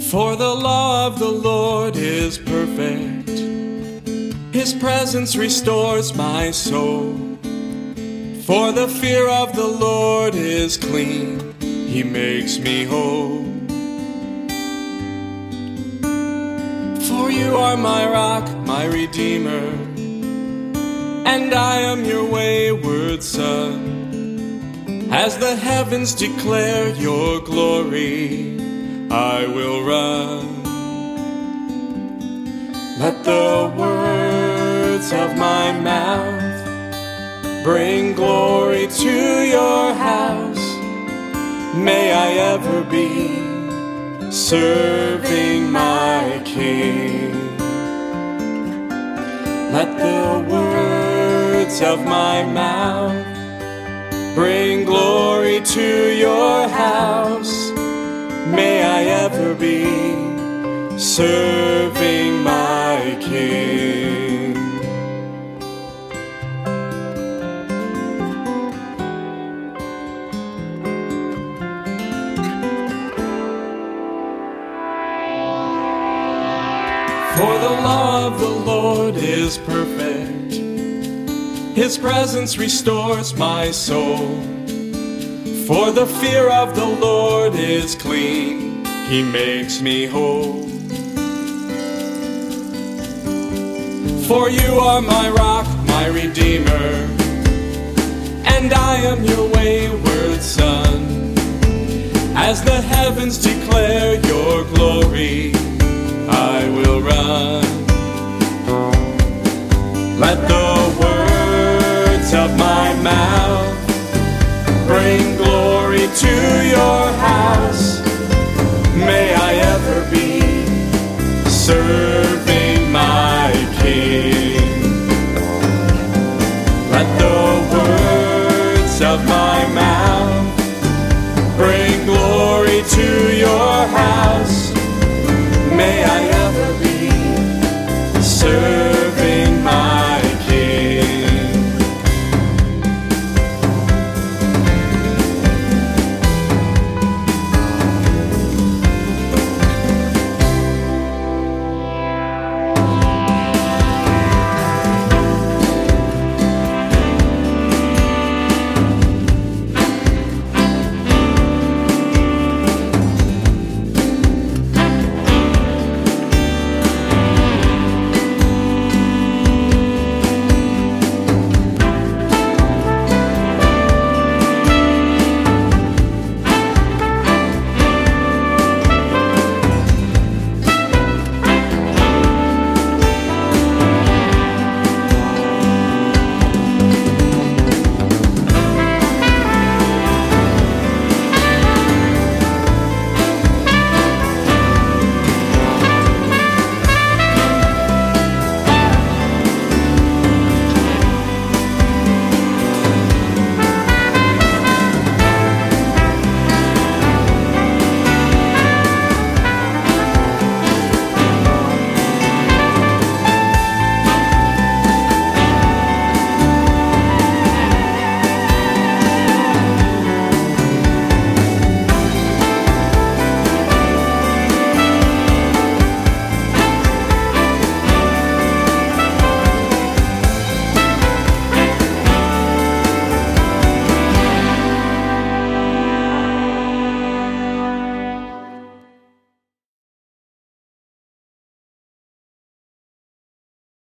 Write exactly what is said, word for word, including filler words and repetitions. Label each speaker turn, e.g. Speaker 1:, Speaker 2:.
Speaker 1: For the law of the Lord is perfect. His presence restores my soul. For the fear of the Lord is clean. He makes me whole. For you are my rock, my redeemer, and I am your wayward son. As the heavens declare your glory, I will run. Let the words of my mouth bring glory to your house. May I ever be serving my King. Let the words of my mouth bring glory to your house. May I ever be serving my King. For the law of the Lord is perfect. His presence restores my soul. For the fear of the Lord is clean. He makes me whole. For you are my rock, my redeemer, and I am your wayward son. As the heavens declare your glory, I will run. Let the words of my mouth bring glory to your house. May I ever be serving my King. Let the words of my mouth bring glory to your house. May I ever